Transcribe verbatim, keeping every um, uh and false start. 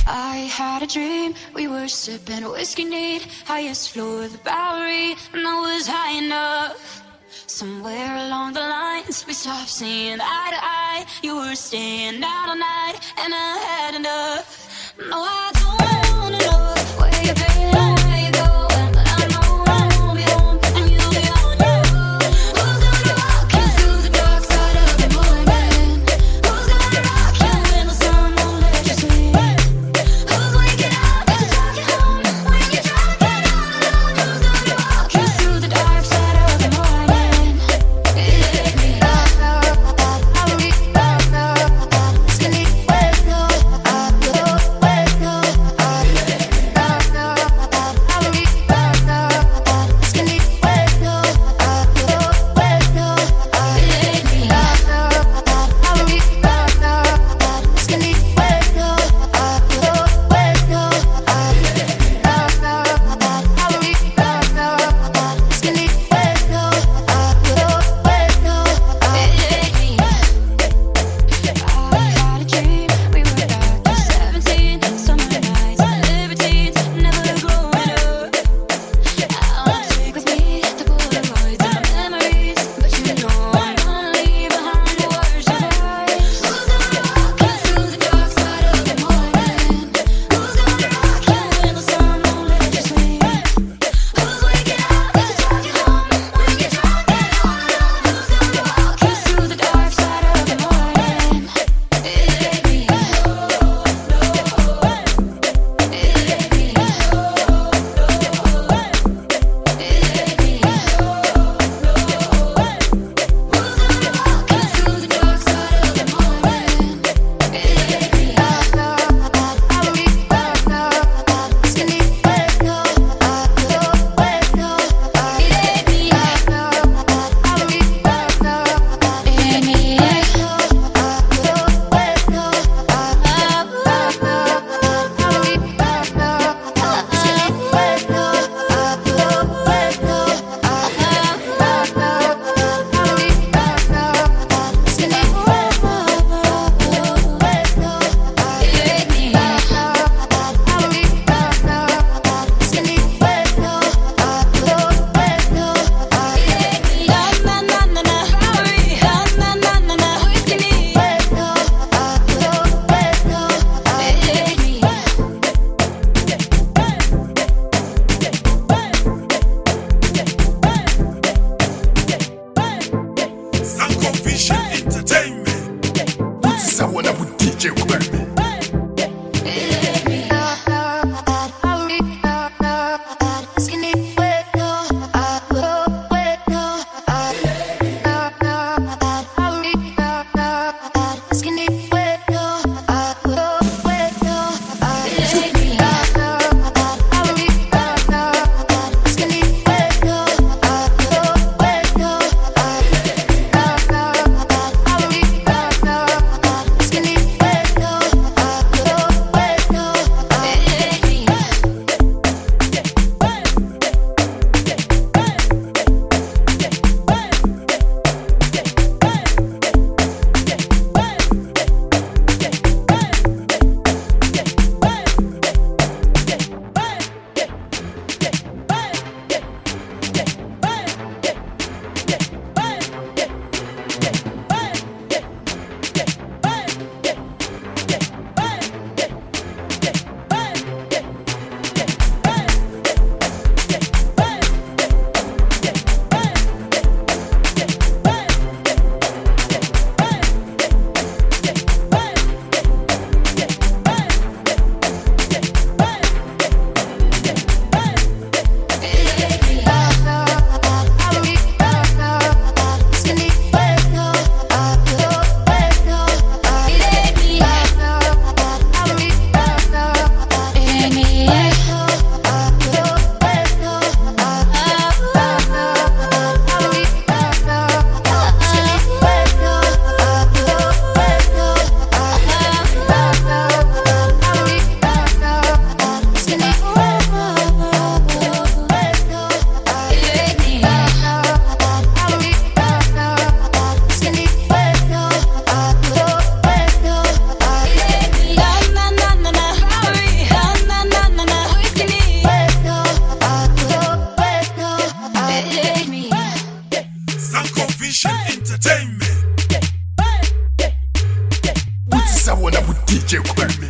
I had a dream, we were sipping whiskey neat, highest floor of the Bowery, and I was high enough. Somewhere along the lines, we stopped seeing eye to eye. You were staying out all night, and I had enough. No, I don't wanna know where you've been, where you going, but I know I won't be home, and you'll be on your own. Who's gonna walk you through the dark side of the morning? Who's gonna rock you when the sun won't let you sleep? Who's waking up at the talking home when you're driving all alone? Who's gonna walk you through the dark side of the morning? Hit me up, I'll be up, skinny, where's no, I go, where's no. one with D J Kwame.